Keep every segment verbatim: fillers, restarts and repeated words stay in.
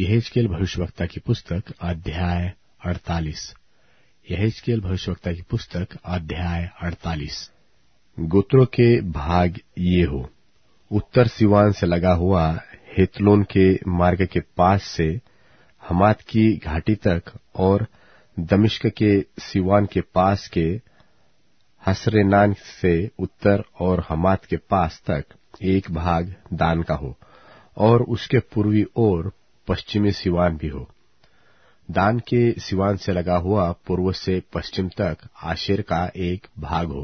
यहेजकेल भविष्यवक्ता की पुस्तक अध्याय अड़तालीस। यहेजकेल भविष्यवक्ता की पुस्तक अध्याय अड़तालीस। गोत्रों के भाग ये हो। उत्तर सिवान से लगा हुआ हेतलोन के मार्ग के पास से हमात की घाटी तक और दमिश्क के सिवान के पास के हसरेनान से उत्तर और हमात के पास तक एक भाग दान का हो, और उसके पूर्वी ओर पश्चिमी सिवान भी हो। दान के सिवान से लगा हुआ पूर्व से पश्चिम तक आशेर का एक भाग हो।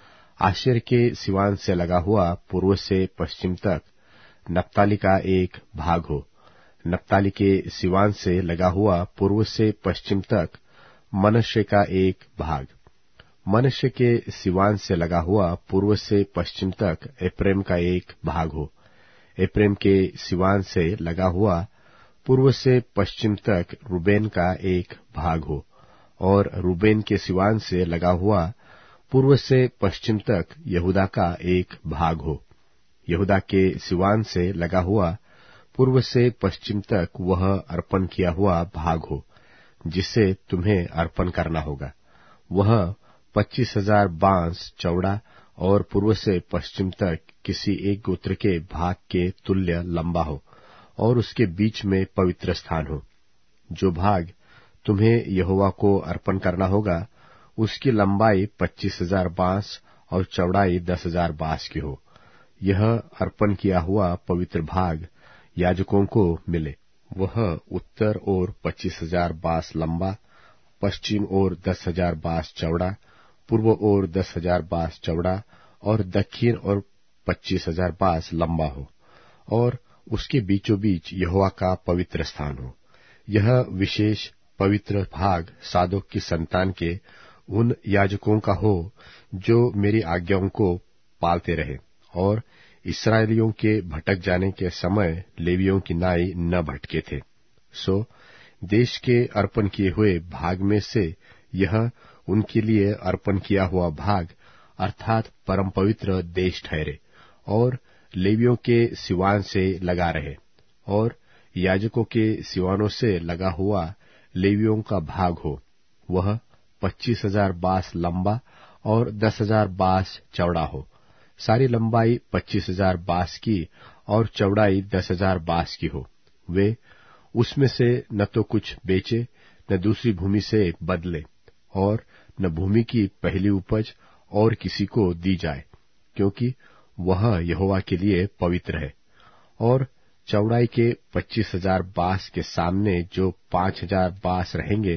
आशेर के सिवान से लगा हुआ पूर्व से पश्चिम तक नप्ताली का एक भाग हो। नप्ताली के सिवान से लगा हुआ पूर्व से पश्चिम तक मनश्शे का एक भाग। मनश्शे के सिवान से लगा हुआ पूर्व से पश्चिम तक एप्रैम का एक भाग हो। एप्रैम के सिवान से लगा हुआ पूर्व से पश्चिम तक रूबेन का एक भाग हो, और रूबेन के सिवान से लगा हुआ पूर्व से पश्चिम तक यहूदा का एक भाग हो। यहूदा के सिवान से लगा हुआ पूर्व से पश्चिम तक वह अर्पण किया हुआ भाग हो, जिसे तुम्हें अर्पण करना होगा। वह पच्चीस हजार बांस चौड़ा और पूर्व से पश्चिम तक किसी एक गोत्र के भाग के तुल्य लंबा हो, और उसके बीच में पवित्र स्थान हो। जो भाग तुम्हें यहोवा को अर्पण करना होगा, उसकी लंबाई पच्चीस हजार बांस और चौड़ाई दस हजार बांस की हो। यह अर्पण किया हुआ पवित्र भाग याजकों को मिले। वह उत्तर ओर पच्चीस हजार बांस लंबा, पश्चिम ओर दस हजार बांस चौड़ा, पूर्व ओर दस हजार बांस चौड़ा और दक्षिण और पच्चीस हजार बांस लंबा हो, और उसके बीचों बीच यहोवा का पवित्र स्थान हो। यह विशेष पवित्र भाग सादोक की संतान के उन याजकों का हो जो मेरी आज्ञाओं को पालते रहे, और इस्राएलियों के भटक जाने के समय लेवियों की नाई न भटके थे। सो देश के अर्पण किए हुए भाग में से यह उनके लिए अर्पण किया हुआ भाग अर्थात परम पवित्र देश ठहरे, और लेवियों के सिवान से लगा रहे, और याजकों के सिवानों से लगा हुआ लेवियों का भाग हो। वह पच्चीस हजार बांस लंबा और दस हजार बांस चौड़ा हो। सारी लंबाई पच्चीस हजार बांस की और चौड़ाई दस हजार बांस की हो। वे उसमें से न तो कुछ बेचे, न दूसरी भूमि से बदले, और न भूमि की पहली उपज और किसी को दी जाए, क्योंकि वह यहोवा के लिए पवित्र है। और चौड़ाई के पच्चीस हजार बांस के सामने जो पांच हजार बांस रहेंगे,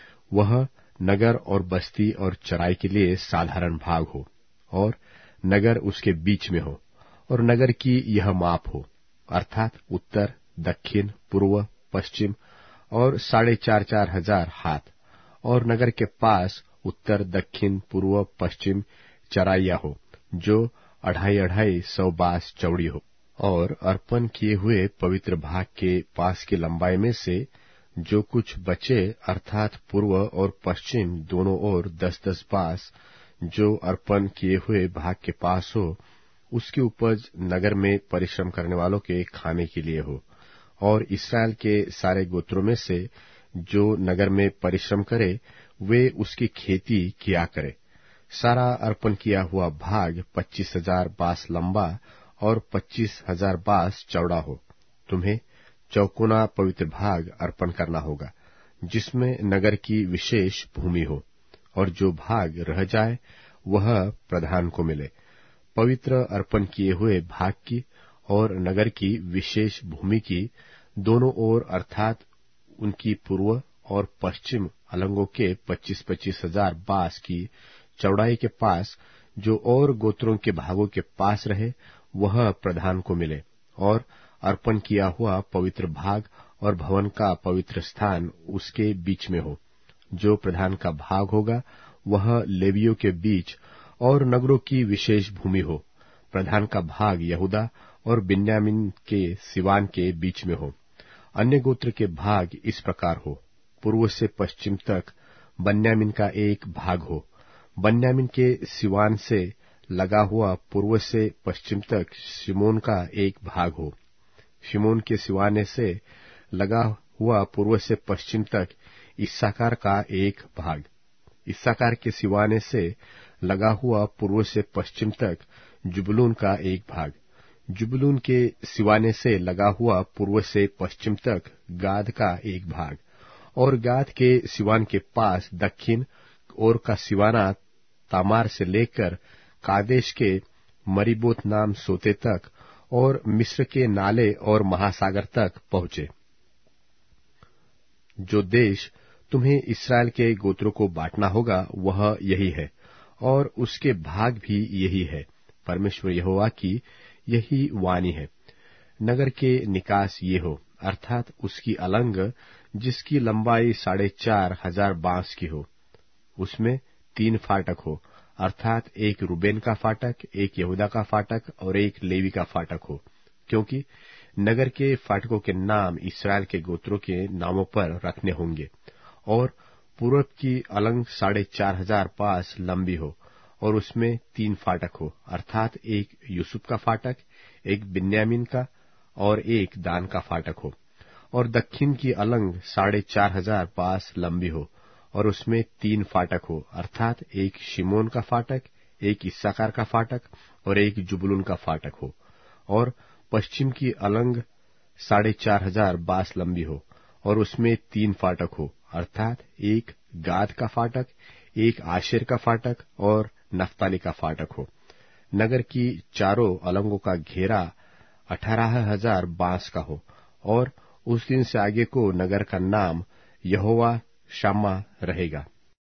वह नगर और बस्ती और चराई के लिए साधारण भाग हो, और नगर उसके बीच में हो, और नगर की यह माप हो, अर्थात उत्तर, दक्षिण, पूर्व, पश्चिम और साढ़े चार चार हजार हाथ, और नगर के पास उत्तर, दक्षिण, पूर्व, पश्चिम चराइया हो, जो अढ़ाई अढ़ाई सौ बांस चौड़ी हो। और अर्पण किए हुए पवित्र भाग के पास की लंबाई में से जो कुछ बचे, अर्थात पूर्व और पश्चिम दोनों ओर दस दस बांस, जो अर्पण किए हुए भाग के पास हो, उसकी उपज नगर में परिश्रम करने वालों के खाने के लिए हो। और इस्राएल के सारे गोत्रों में से जो नगर में परिश्रम करे, वे उसकी खेती किया करे। सारा अर्पण किया हुआ भाग पच्चीस हजार बांस लंबा और पच्चीस हजार बांस चौड़ा हो। तुम्हें चौकोना पवित्र भाग अर्पण करना होगा, जिसमें नगर की विशेष भूमि हो, और जो भाग रह जाए वह प्रधान को मिले। पवित्र अर्पण किए हुए भाग की और नगर की विशेष भूमि की दोनों ओर, अर्थात उनकी पूर्व और पश्चिम अलंगों के पच्चीस पच्चीस हजार बांस की चौड़ाई के पास जो और गोत्रों के भागों के पास रहे, वह प्रधान को मिले। और अर्पण किया हुआ पवित्र भाग और भवन का पवित्र स्थान उसके बीच में हो। जो प्रधान का भाग होगा, वह लेवियों के बीच और नगरों की विशेष भूमि हो। प्रधान का भाग यहूदा और बिन्यामीन के सिवान के बीच में हो। अन्य गोत्र के भाग इस प्रकार हो। पूर्व से पश्चिम तक बन्यामीन का एक भाग हो। बन्यामीन के सिवान से लगा हुआ पूर्व से पश्चिम तक शिमोन का एक भाग हो। शिमोन के सिवाने से लगा हुआ पूर्व से पश्चिम तक इस्साकार का एक भाग, इस्साकार के सिवाने से लगा हुआ पूर्व से पश्चिम तक जुबलून का एक भाग, जुबलून के सिवाने से लगा हुआ पूर्व से पश्चिम तक गाद का एक भाग, और गाद के सिवान के पास दक्षिण ओर का सिवाना तामार से लेकर कादेश के मरीबोत नाम सोते तक और मिस्र के नाले और महासागर तक पहुंचे। जो देश तुम्हें इस्राएल के गोत्रों को बांटना होगा वह यही है, और उसके भाग भी यही है। परमेश्वर यहोवा की यही वाणी है। नगर के निकास ये हो, अर्थात उसकी अलंग जिसकी लंबाई साढ़े चार हजार बांस की हो, उसमें तीन फाटक हो, अर्थात एक रूबेन का फाटक, एक यहूदा का फाटक और एक लेवी का फाटक हो, क्योंकि नगर के फाटकों के नाम इस्राएल के गोत्रों के नामों पर रखने होंगे। और पूर्व की अलंग साढ़े चार हजार पास लंबी हो और उसमें तीन फाटक हो, अर्थात एक यूसुफ का फाटक, एक बिन्यामीन का और एक दान का फाटक हो। और दक्षिण की अलंग साढ़े चार हजार पास लंबी हो और उसमें तीन फाटक हो, अर्थात एक शिमोन का फाटक, एक इस्साकार का फाटक और एक जुबलून का फाटक हो। और पश्चिम की अलंग साढ़े चार हजार बास लंबी हो और उसमें तीन फाटक हो, अर्थात एक गाद का फाटक, एक आशेर का फाटक और नफ्ताली का फाटक हो। नगर की चारों अलंगों का घेरा अठारह हजार बांस का हो। और उस दिन से आगे को नगर का नाम यहोवा शामा रहेगा।